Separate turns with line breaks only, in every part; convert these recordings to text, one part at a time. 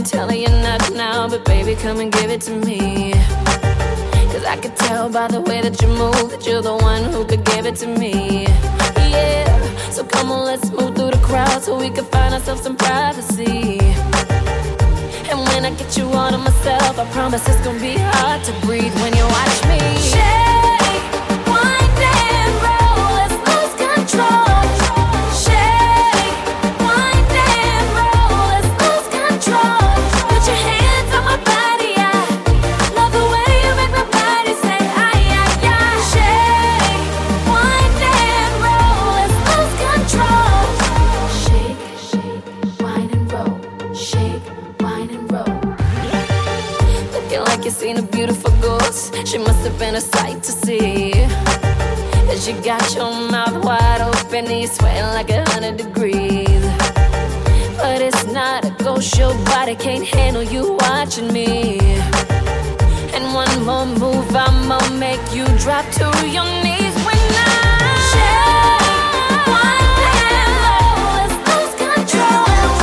telling you not now, but baby, come and give it to me. Cause I could tell by the way that you move that you're the one who could give it to me. Yeah, so come on, let's move through the crowd so we can find ourselves some privacy. And when I get you all to myself, I promise it's gonna be hard to breathe when you watch me. Shake, wind and roll, let's lose control. Shake, wind and roll, let's lose control. Put your hands on my body, I love the way you make my body say ay, ay, ay. Shake, wind and roll, let's lose control. Shake, shake, wind and roll. Shake, wind and roll. Looking like you seen a beautiful ghost. She must have been a sight to see. Cause you got your mouth wide open and you're sweating like 100 degrees. But it's not a ghost, your body can't handle you watching me. And one more move, I'ma make you drop to your knees when I shake, wind and roll, let's lose control.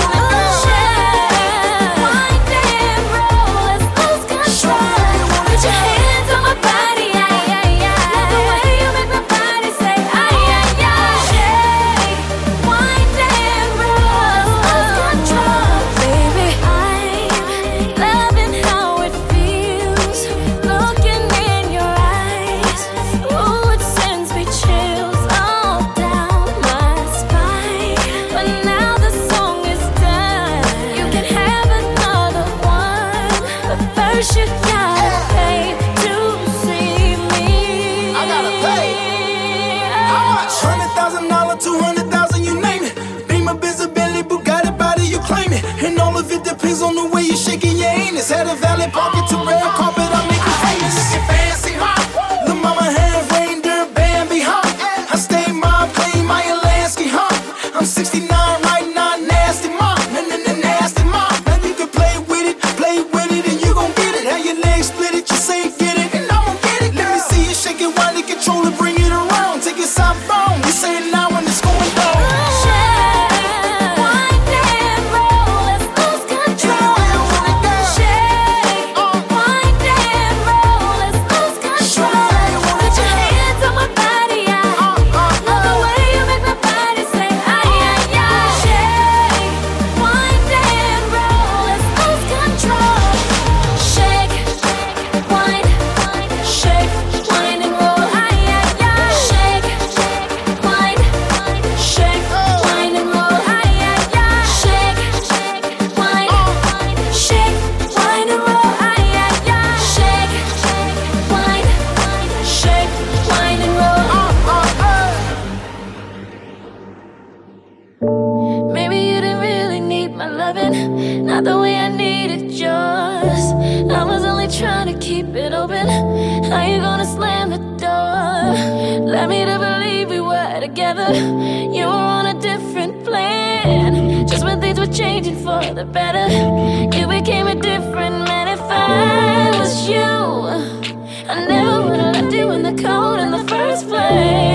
Shake, wind and roll, let's lose control. Put your hands on my body, ay, ay, ay. Love the way you make my body say ay, ay, ay. Shake, wind and roll, let's lose control. Baby, I'm loving how it feels, looking in your eyes. Ooh, it sends me chills all down my spine. But now the song is done, you can have another one, but first you gotta pay to see me.
I gotta pay. How much? $100,000, 200,000, you name it. Beamer, Benz, Bentley, Bugatti, body you claim it. And all of it depends on the way you shaking your anus. Had a valet parking to red carpet, I make you famous. Looking fancy, huh? Lil' mama have reindeer Bambi, huh? I stay mom, play my Alaska, huh? I'm 69 right now, nasty mom, nasty mom. Now you can play with it, and you gon' get it. How your legs split it, you say get it, and I'm gon' get it. Let me see you shake it, wind it, control it, bring it around. Take it southbound, you say it now when it's going down.
Shake, wind and roll, let's lose control. Shake, wind and roll, let's lose control. Put your hands on my body, I love the way you make my body say ay, ay, ay. Shake, wind and roll, let's lose control. Shake, wind, shake, wind and roll, ay, ay, ay. Shake, wind, shake, wind and roll, ay, ay, ay. Shake, wind, shake, wind and roll, ay, ay, ay. Shake, wind, shake, wind and roll. Maybe you didn't really need my loving, not the way I needed yours. I was only trying to keep it open. How you gonna slam the door? Led me to believe we were together. You were on a different plan. Just when things were changing for the better, you became a different man. If I was you, I never would've left you in the cold in the first place.